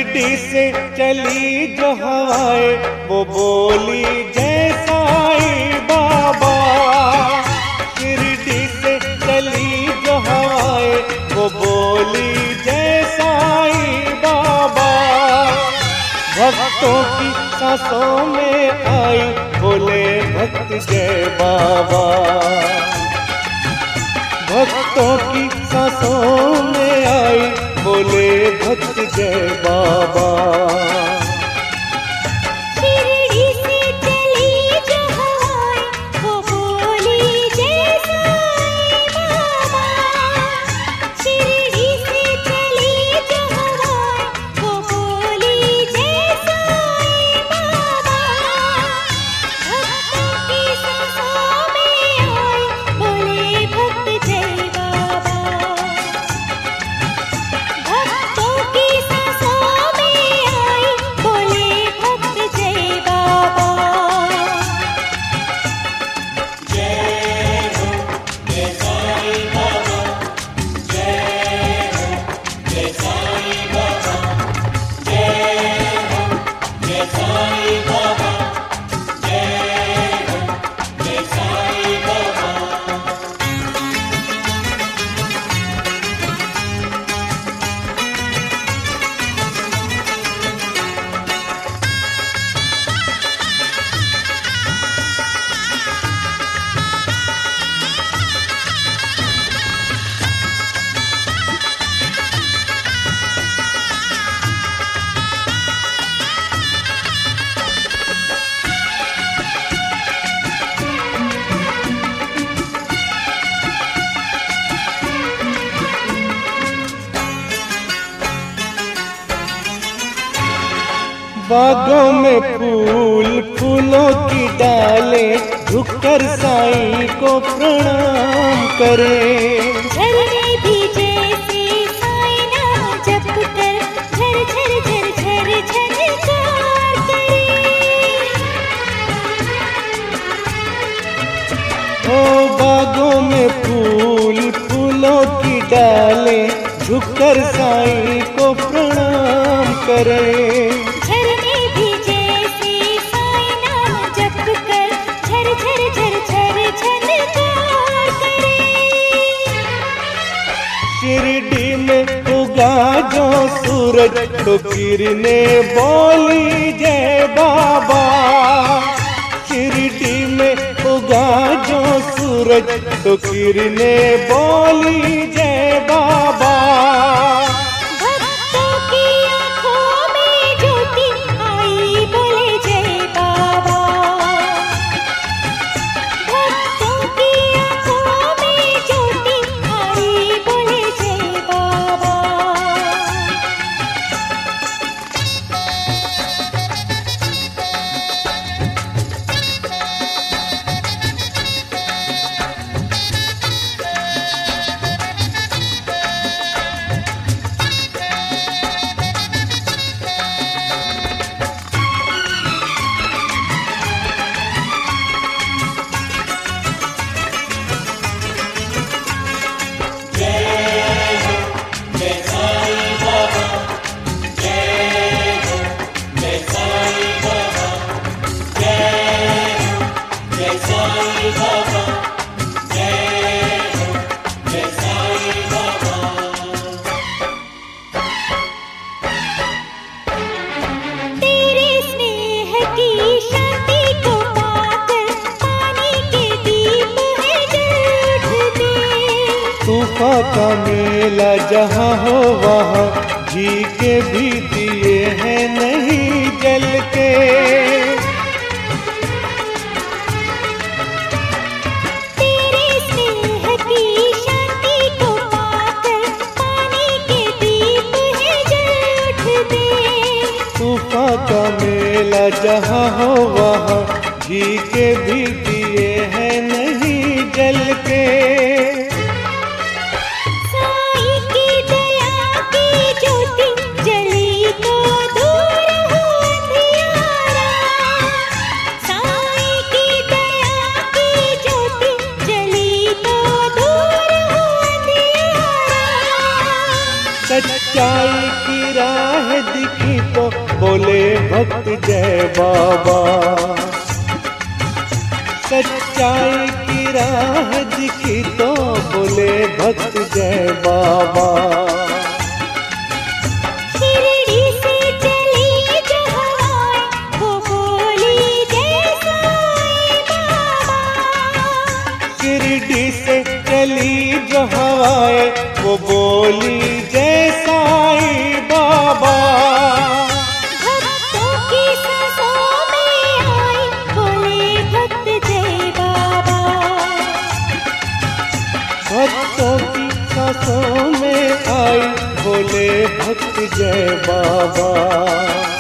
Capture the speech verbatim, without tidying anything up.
शिरडी से चली जो हवाएं वो बोली जय साईं बाबा। शिरडी से चली जो हवाएं वो बोली जय साईं बाबा। भक्तों की सांसों में आई बोले भक्त जय बाबा। भक्तों की सांसों में आई बोले भक्त जय बाबा। शिरडी से चली जो हवाएं वो बोली जय साईं बाबा। शिरडी से चली जो हवाएं वो बोली जय साईं बाबा। भक्तों की सांसों में आई बोले भक्त जय बाबा। भक्तों की सांसों में आई बोले भक्त जय बाबा। बागों में फूल फूलों की डालें झुककर साईं को प्रणाम करें। झरने भी जैसे साईं नाम जप कर झर झर झर झर झरकार करे। ओ बागों में फूल फूलों की डालें झुककर साईं को प्रणाम करें। झरने भी जैसे साईं नाम जप कर झर झर झर झर झरकार करे। शिरडी में उगा जो सूरज तो किरणें बोली जय बाबा। शिरडी में उगा जो सूरज तो किरणें बोली जय बाबा। भक्तों की आंखों में ज्योति आई बोले जय बाबा। भक्तों की आंखों में ज्योति आई बोले जय बाबा। तेरे स्नेह की शांति को पाकर पानी के दीप है जल उठते। तूफा का मेला जहाँ हो वहाँ घी के भी दिए हैं नहीं जल के। तेरे स्नेह की शांति को पाकर पानी के दीप है जल उठते। तूफा का मेला जहाँ हो वहाँ घी के भी दिए हैं नहीं जल के। साईं की दया की ज्योति जली तो दूर हो अंधियारा। साईं की दया की ज्योति जली तो दूर हो अंधियारा। सच्चाई की राह दिखी भक्त जय बाबा। सच्चाई की राह दिखी तो बोले भक्त जय बाबा। शिरडी से चली जो हवाएं वो बोली जय साईं बाबा। शिरडी से चली जो हवाएं वो बोली जय साईं बाबा। भक्तों की सांसों में आई बोले भक्त जय बाबा। भक्तों की सांसों में आई बोले भक्त जय बाबा।